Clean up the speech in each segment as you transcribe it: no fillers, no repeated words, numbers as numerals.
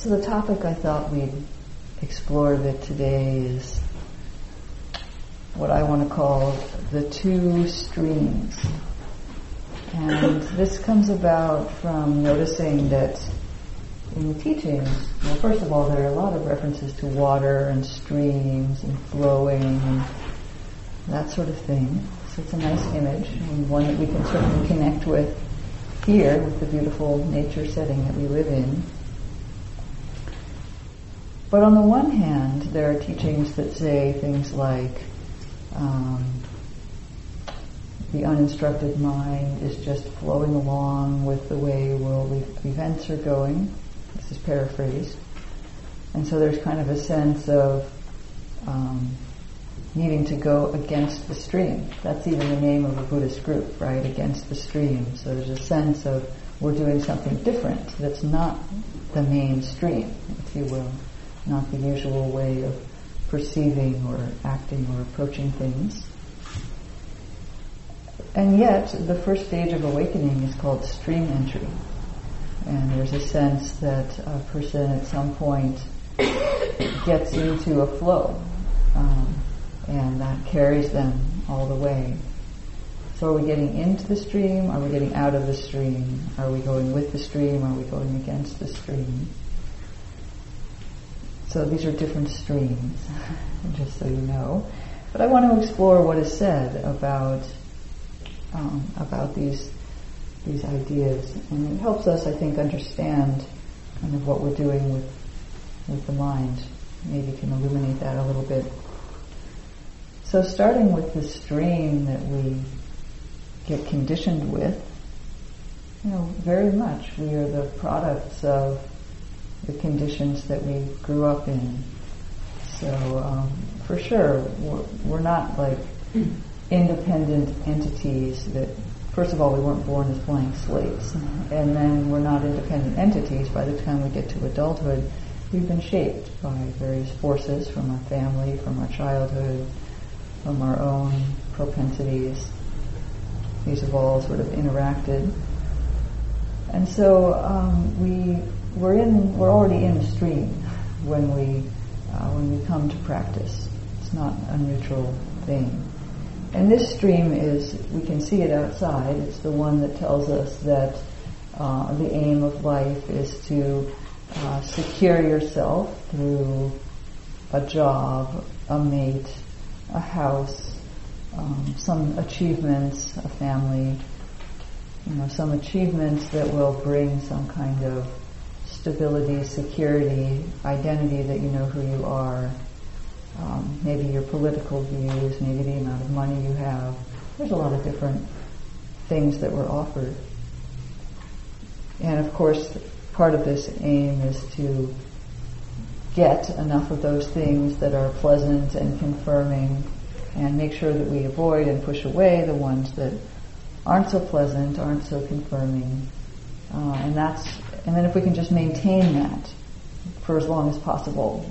So the topic I thought we'd explore a bit today is what I want to call the two streams. And this comes about from noticing that in the teachings, well, first of all, there are a lot of references to water and streams and flowing and that sort of thing. So it's a nice image and one that we can certainly connect with here with the beautiful nature setting that we live in. But on the one hand, there are teachings that say things like the uninstructed mind is just flowing along with the way worldly events are going. This is paraphrased. And so there's kind of a sense of needing to go against the stream. That's even the name of a Buddhist group, right? Against the stream. So there's a sense of we're doing something different that's not the mainstream, if you will. Not the usual way of perceiving or acting or approaching things. And yet, the first stage of awakening is called stream entry. And there's a sense that a person at some point gets into a flow, and that carries them all the way. So are we getting into the stream? Are we getting out of the stream? Are we going with the stream? Are we going against the stream? So these are different streams, just so you know. But I want to explore what is said about these ideas, and it helps us, I think, understand kind of what we're doing with the mind. Maybe can illuminate that a little bit. So starting with the stream that we get conditioned with, very much we are the products of the conditions that we grew up in. So for sure, we're not like independent entities that, first of all, we weren't born as blank slates, and then we're not independent entities by the time we get to adulthood. We've been shaped by various forces from our family, from our childhood, from our own propensities. These have all sort of interacted. And so we're already in the stream when we come to practice. It's not a neutral thing. And this stream we can see it outside. It's the one that tells us that the aim of life is to secure yourself through a job, a mate, a house, some achievements, a family, some achievements that will bring some kind of stability, security, identity that you know who you are, maybe your political views, maybe the amount of money you have. There's a lot of different things that we're offered. And of course, part of this aim is to get enough of those things that are pleasant and confirming, and make sure that we avoid and push away the ones that aren't so pleasant, aren't so confirming. And then if we can just maintain that for as long as possible,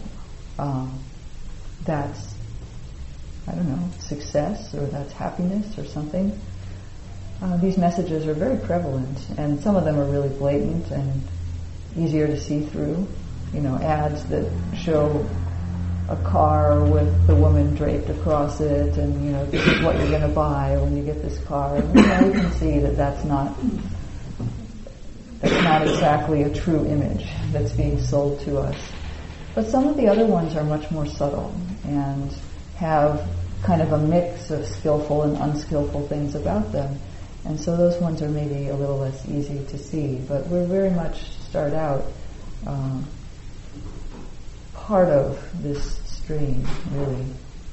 that's, success, or that's happiness or something. These messages are very prevalent, and some of them are really blatant and easier to see through. Ads that show a car with the woman draped across it, and this is what you're going to buy when you get this car. And, we can see that that's not exactly a true image that's being sold to us. But some of the other ones are much more subtle and have kind of a mix of skillful and unskillful things about them. And so those ones are maybe a little less easy to see. But we very much start out part of this stream, really.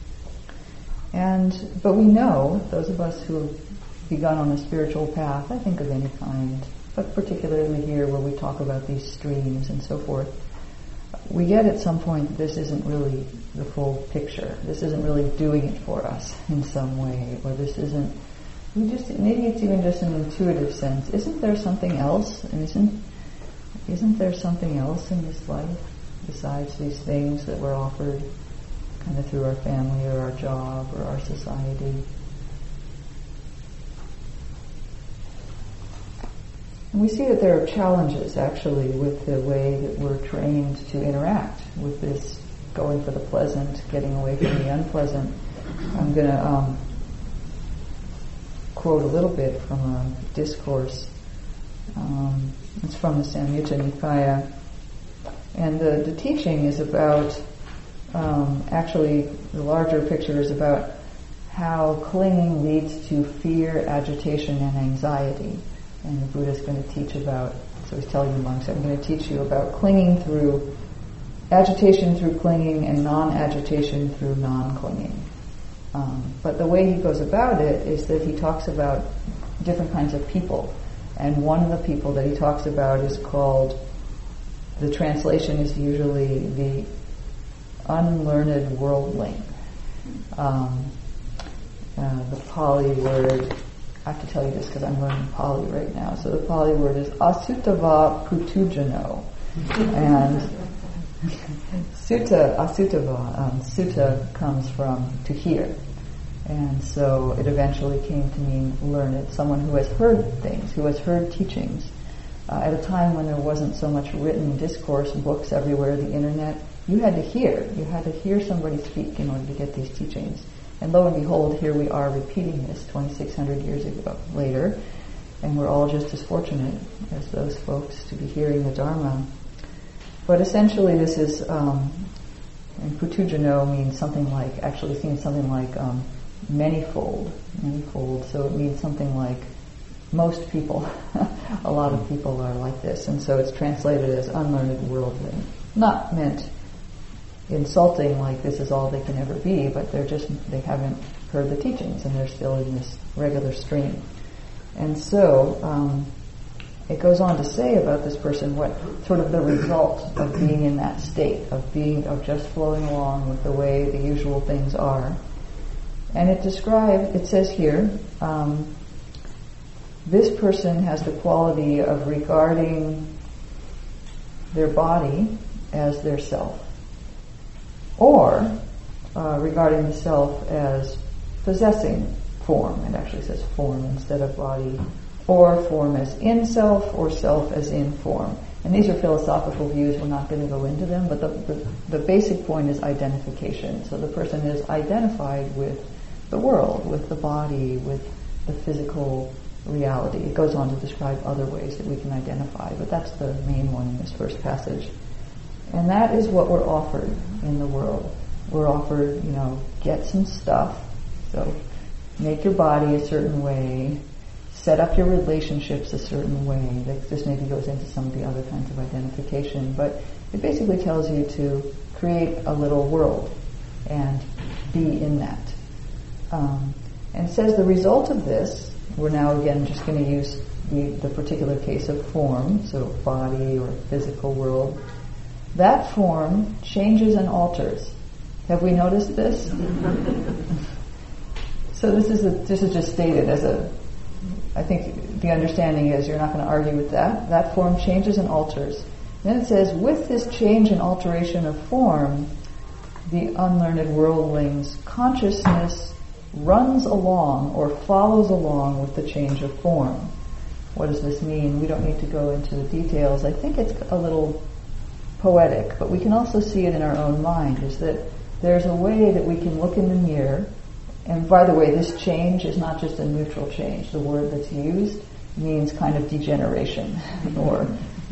But we know, those of us who have begun on a spiritual path, I think of any kind, but particularly here where we talk about these streams and so forth, we get at some point that this isn't really the full picture. This isn't really doing it for us in some way, or this isn't, maybe it's even just an intuitive sense. Isn't there something else? And isn't there something else in this life besides these things that we're offered kind of through our family or our job or our society? And we see that there are challenges actually with the way that we're trained to interact with this going for the pleasant, getting away from the unpleasant. I'm going to quote a little bit from a discourse. It's from the Samyutta Nikaya. And the teaching is about, actually the larger picture is about how clinging leads to fear, agitation, and anxiety. And the Buddha's going to teach about, so he's telling the monks, I'm going to teach you about clinging through, agitation through clinging, and non-agitation through non-clinging. But the way he goes about it is that he talks about different kinds of people. And one of the people that he talks about is called, the translation is usually the unlearned worldling. The Pali word, I have to tell you this because I'm learning Pali right now. So the Pali word is asutava putujano. And sutta comes from to hear. And so it eventually came to mean learned, someone who has heard things, who has heard teachings. At a time when there wasn't so much written discourse, books everywhere, the internet, you had to hear. You had to hear somebody speak in order to get these teachings. And lo and behold, here we are repeating this 2,600 years ago later, and we're all just as fortunate as those folks to be hearing the Dharma. But essentially this is, and putujano means something like, actually it means something like manyfold, so it means something like most people, a lot of people are like this, and so it's translated as unlearned worldling. Not meant insulting, like this is all they can ever be, but they haven't heard the teachings and they're still in this regular stream. And so it goes on to say about this person what sort of the result of being in that state, of just flowing along with the way the usual things are. And it says here, this person has the quality of regarding their body as their self, or regarding the self as possessing form. It actually says form instead of body, or form as in self, or self as in form. And these are philosophical views, we're not going to go into them, but the basic point is identification. So the person is identified with the world, with the body, with the physical reality. It goes on to describe other ways that we can identify, but that's the main one in this first passage. And that is what we're offered in the world. We're offered, get some stuff. So make your body a certain way, set up your relationships a certain way. This maybe goes into some of the other kinds of identification, but it basically tells you to create a little world and be in that. And it says the result of this, we're now again just going to use the particular case of form, so body or physical world. That form changes and alters. Have we noticed this? So this is just stated as I think the understanding is you're not going to argue with that. That form changes and alters. Then it says, with this change and alteration of form, the unlearned worldling's consciousness runs along or follows along with the change of form. What does this mean? We don't need to go into the details. I think it's a little poetic, but we can also see it in our own mind, is that there's a way that we can look in the mirror. And by the way, this change is not just a neutral change. The word that's used means kind of degeneration, or,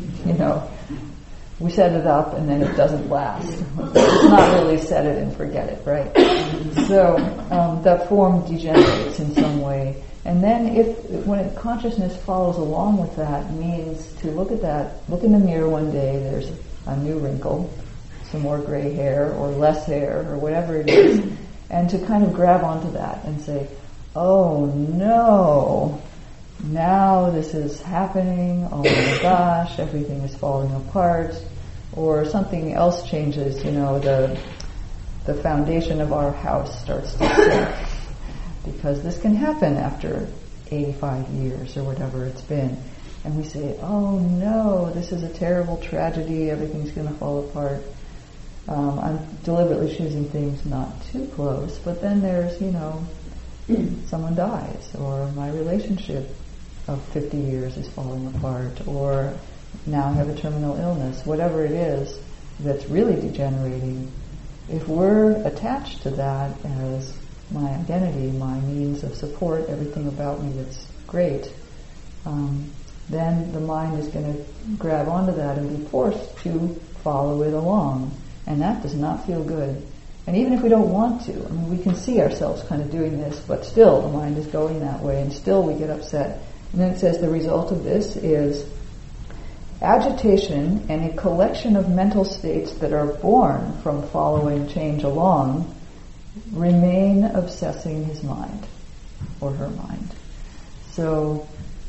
we set it up and then it doesn't last. It's not really set it and forget it, right? So that form degenerates in some way. And then when consciousness follows along with that, means to look in the mirror one day, there's a new wrinkle, some more gray hair or less hair or whatever it is, and to kind of grab onto that and say, oh no, now this is happening, oh my gosh, everything is falling apart, or something else changes, the foundation of our house starts to sink, because this can happen after 85 years or whatever it's been. And we say, oh no, this is a terrible tragedy, everything's going to fall apart. I'm deliberately choosing things not too close, but then there's, someone dies, or my relationship of 50 years is falling apart, or now I have a terminal illness, whatever it is that's really degenerating. If we're attached to that as my identity, my means of support, everything about me that's great, then the mind is going to grab onto that and be forced to follow it along. And that does not feel good. And even if we don't want to, we can see ourselves kind of doing this, but still the mind is going that way, and still we get upset. And then it says the result of this is agitation and a collection of mental states that are born from following change along remain obsessing his mind, or her mind. So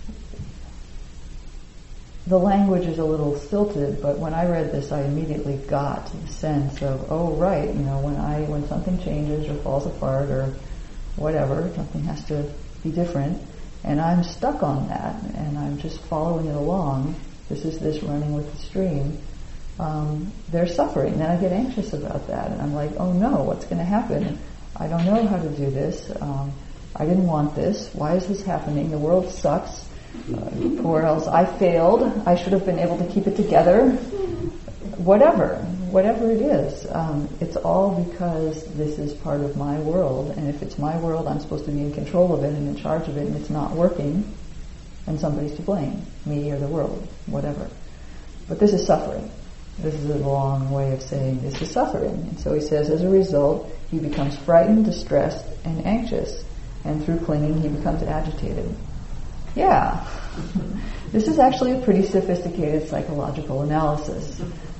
the language is a little stilted, but when I read this, I immediately got the sense of, oh right, when something changes or falls apart or whatever, something has to be different, and I'm stuck on that, and I'm just following it along. This is this running with the stream. There's suffering. Then I get anxious about that, and I'm like, oh no, what's going to happen? I don't know how to do this. I didn't want this. Why is this happening? The world sucks. Or else I failed. I should have been able to keep it together. Whatever it is, it's all because this is part of my world, and if it's my world, I'm supposed to be in control of it and in charge of it, and it's not working, and somebody's to blame, me or the world, whatever. But this is suffering. This is a long way of saying this is suffering. And so he says, as a result, he becomes frightened, distressed, and anxious, and through clinging, he becomes agitated. Yeah, this is actually a pretty sophisticated psychological analysis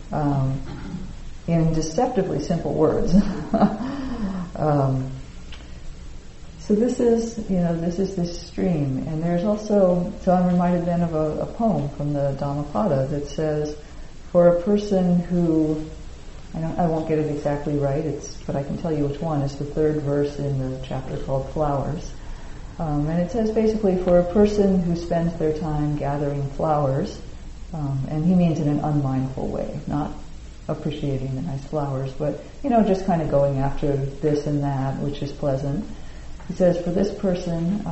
in deceptively simple words. So this is this stream, and there's also, so I'm reminded then of a poem from the Dhammapada that says, for a person who, I won't get it exactly right, but I can tell you which one, it's the third verse in the chapter called Flowers. And it says basically for a person who spends their time gathering flowers, and he means in an unmindful way, not appreciating the nice flowers, but, just kind of going after this and that, which is pleasant. He says for this person,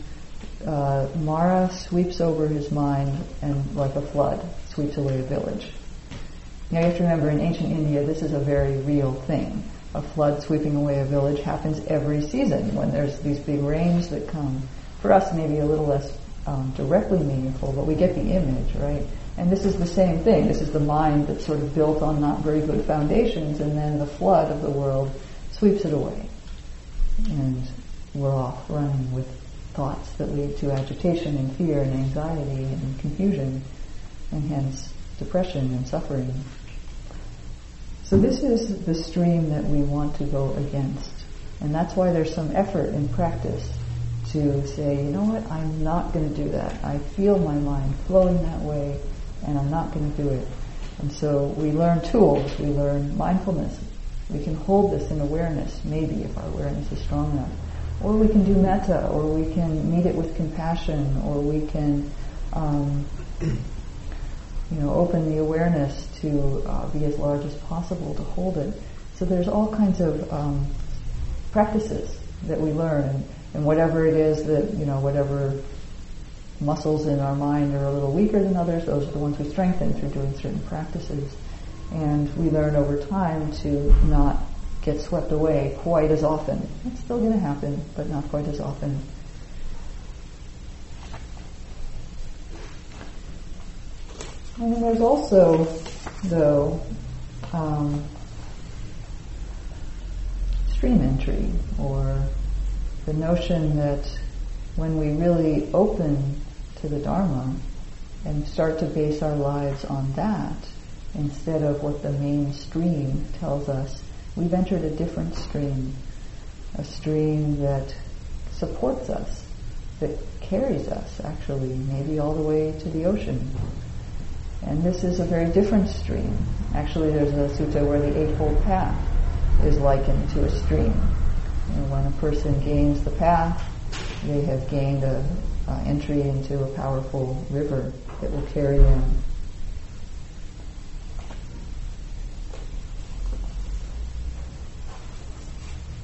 Mara sweeps over his mind and like a flood sweeps away a village. Now you have to remember, in ancient India, this is a very real thing. A flood sweeping away a village happens every season when there's these big rains that come. For us, maybe a little less directly meaningful, but we get the image, right? And this is the same thing. This is the mind that's sort of built on not very good foundations, and then the flood of the world sweeps it away. And we're off running with thoughts that lead to agitation and fear and anxiety and confusion, and hence depression and suffering. So this is the stream that we want to go against. And that's why there's some effort in practice to say, you know what, I'm not going to do that. I feel my mind flowing that way, and I'm not going to do it. And so we learn tools, we learn mindfulness. We can hold this in awareness, maybe if our awareness is strong enough. Or we can do metta, or we can meet it with compassion, or we can open the awareness to be as large as possible to hold it. So there's all kinds of practices that we learn, and whatever it is that, whatever muscles in our mind are a little weaker than others, those are the ones we strengthen through doing certain practices. And we learn over time to not get swept away quite as often. It's still going to happen, but not quite as often. And there's also, though, stream entry, or the notion that when we really open to the Dharma and start to base our lives on that, instead of what the main stream tells us, we've entered a different stream, a stream that supports us, that carries us, actually, maybe all the way to the ocean. And this is a very different stream. Actually, there's a sutta where the Eightfold Path is likened to a stream. When a person gains the path, they have gained an entry into a powerful river that will carry them.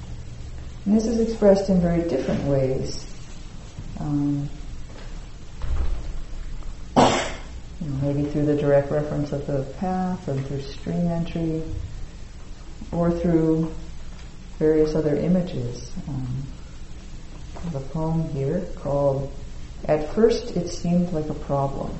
And this is expressed in very different ways. maybe through the direct reference of the path, or through stream entry, or through various other images. I have a poem here called "At First It Seemed Like a Problem."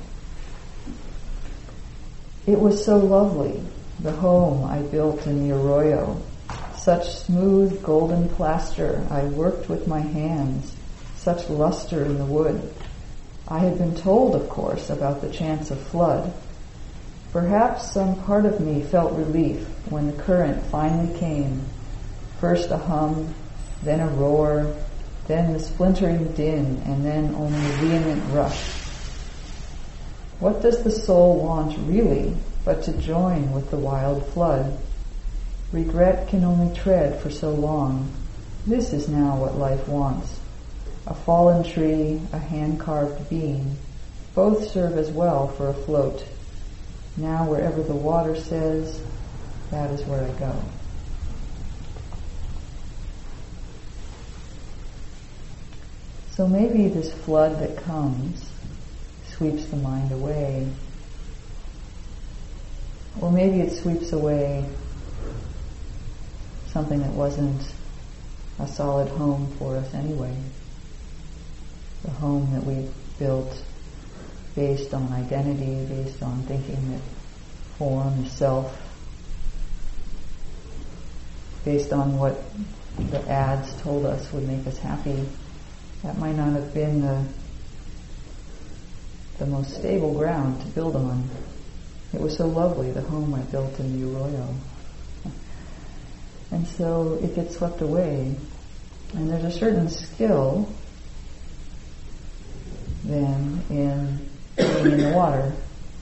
It was so lovely, the home I built in the arroyo. Such smooth golden plaster I worked with my hands, such luster in the wood. I had been told, of course, about the chance of flood. Perhaps some part of me felt relief when the current finally came. First a hum, then a roar, then the splintering din, and then only a vehement rush. What does the soul want really but to join with the wild flood? Regret can only tread for so long. This is now what life wants. A fallen tree, a hand-carved beam, both serve as well for a float. Now wherever the water says, that is where I go. So maybe this flood that comes sweeps the mind away. Or maybe it sweeps away something that wasn't a solid home for us anyway. The home that we built based on identity, based on thinking that form is self, based on what the ads told us would make us happy. That might not have been the most stable ground to build on. It was so lovely, the home I built in the arroyo. And so it gets swept away. And there's a certain skill then in being in the water.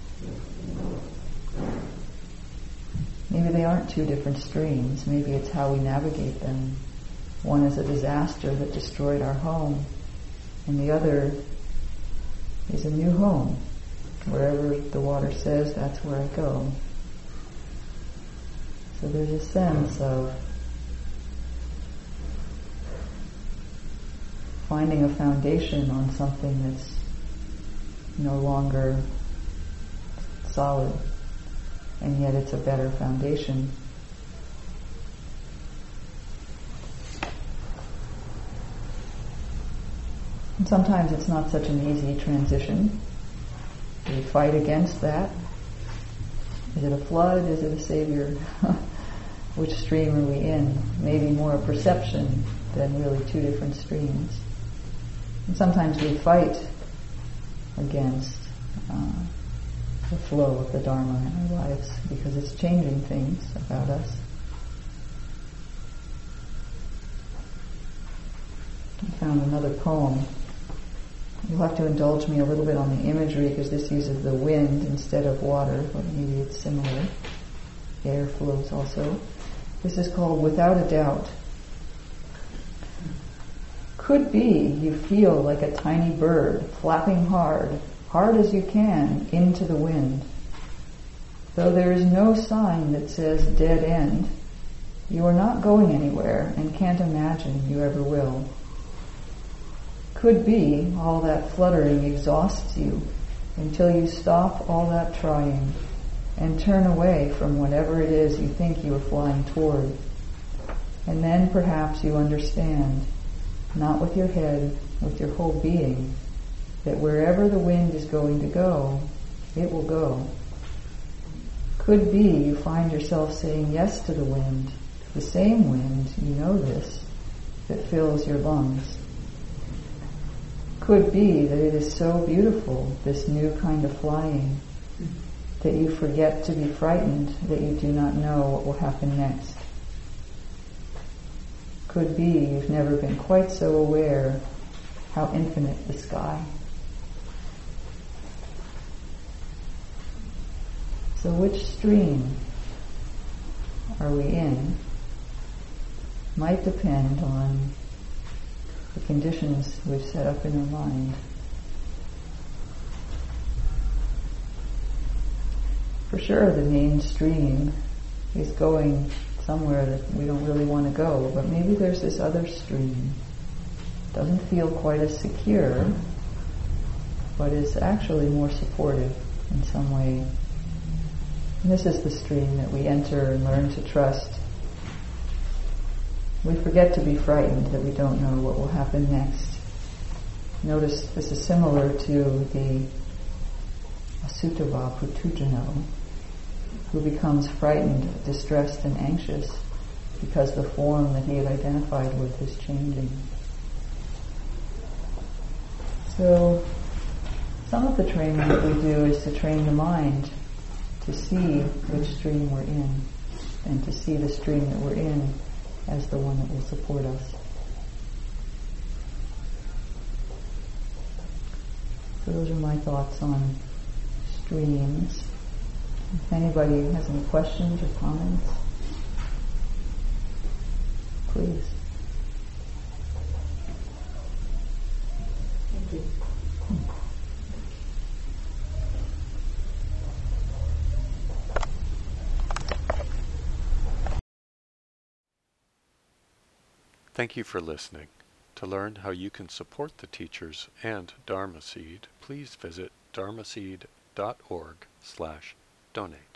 Maybe they aren't two different streams. Maybe it's how we navigate them. One is a disaster that destroyed our home, and the other is a new home. Wherever the water says, that's where I go. So there's a sense of finding a foundation on something that's no longer solid, and yet it's a better foundation. And sometimes it's not such an easy transition. We fight against that. Is it a flood? Is it a savior? Which stream are we in? Maybe more a perception than really two different streams. And sometimes we fight against the flow of the Dharma in our lives because it's changing things about us. I found another poem. You'll have to indulge me a little bit on the imagery because this uses the wind instead of water, but maybe it's similar. Air flows also. This is called Without a Doubt. Could be you feel like a tiny bird flapping hard as you can into the wind. Though there is no sign that says dead end, you are not going anywhere and can't imagine you ever will. Could be all that fluttering exhausts you until you stop all that trying and turn away from whatever it is you think you are flying toward. And then perhaps you understand, not with your head, with your whole being, that wherever the wind is going to go, it will go. Could be you find yourself saying yes to the wind, the same wind, you know this, that fills your lungs. Could be that it is so beautiful, this new kind of flying, that you forget to be frightened that you do not know what will happen next. Could be you've never been quite so aware how infinite the sky. So which stream are we in might depend on the conditions we've set up in our mind. For sure, the main stream is going somewhere that we don't really want to go, but maybe there's this other stream. Doesn't feel quite as secure, but is actually more supportive. in some way. And this is the stream that we enter and learn to trust. We forget to be frightened that we don't know what will happen next. Notice this is similar to the Asutava Putujano, who becomes frightened, distressed, and anxious because the form that he had identified with is changing. So, some of the training that we do is to train the mind to see which stream we're in, and to see the stream that we're in as the one that will support us. So those are my thoughts on streams. If anybody has any questions or comments, please. Thank you. Thank you for listening. To learn how you can support the teachers and Dharma Seed, please visit dharmaseed.org/donate.